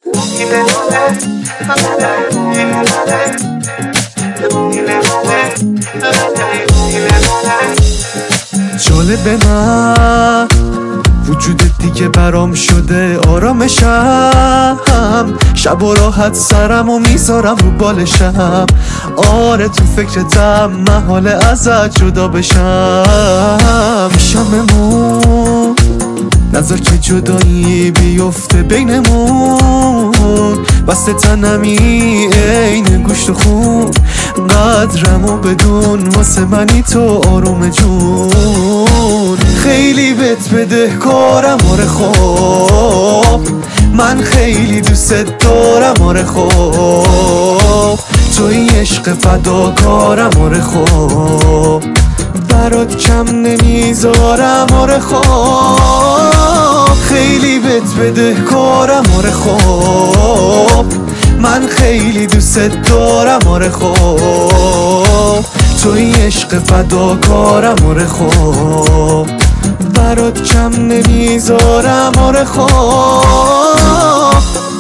جالب من وجودت دیگه برام شده آرامشم، شب و راحت سرم و میذارم رو بالشم. آره تو فکرتم محاله ازت جدا بشم. شممون نظر که جدایی بیفته بینمون، بسته تنمی این گوشت و خون. قدرمو بدون واسه منی تو آروم جون. خیلی بهت بده کارم آره خوب، من خیلی دوست دارم آره خوب. توی عشق فداکارم آره خوب، برات کم نمیذارم آره خوب. خیلی بهت بده کارم آره خوب، من خیلی دوست دارم آره خوب. توی عشق فداکارم آره خوب، برات کم نمیذارم آره خوب.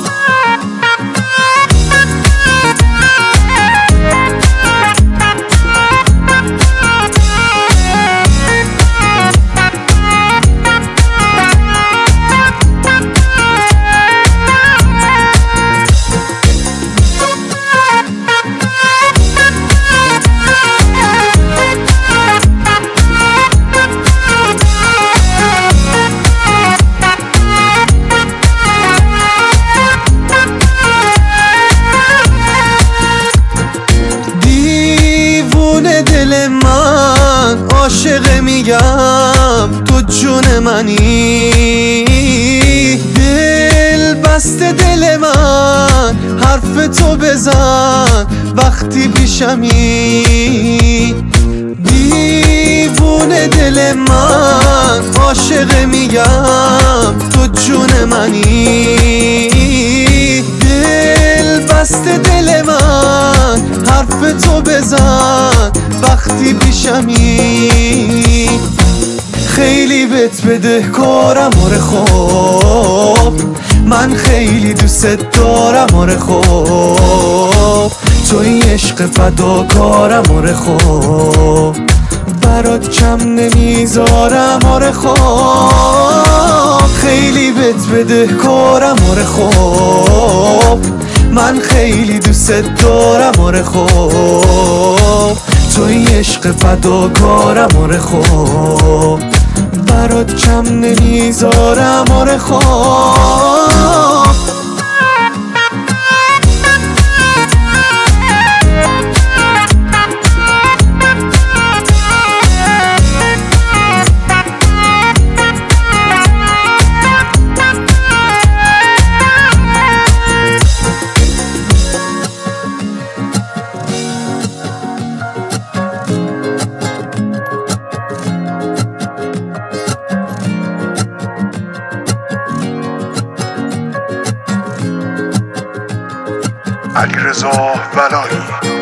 دل من عاشق میگم تو جون منی، دل بسته دل من حرف تو بزن وقتی پیشمی. دیوونه دل من عاشق میگم تو جون منی، دل بسته دل من حرف تو بزن وقتی پیشمی. خیلی بهت بده کارم آره خوب، من خیلی دوست دارم آره خوب. توی عشق فداکارم آره خوب، برات کم نمیذارم آره خوب. خیلی بهت بده کارم آره خوب، من خیلی دوست دارم آره خوب. توی عشق فداکارم آره خوب، برات کم نمیذارم آره خوب. علیرضا ولایی.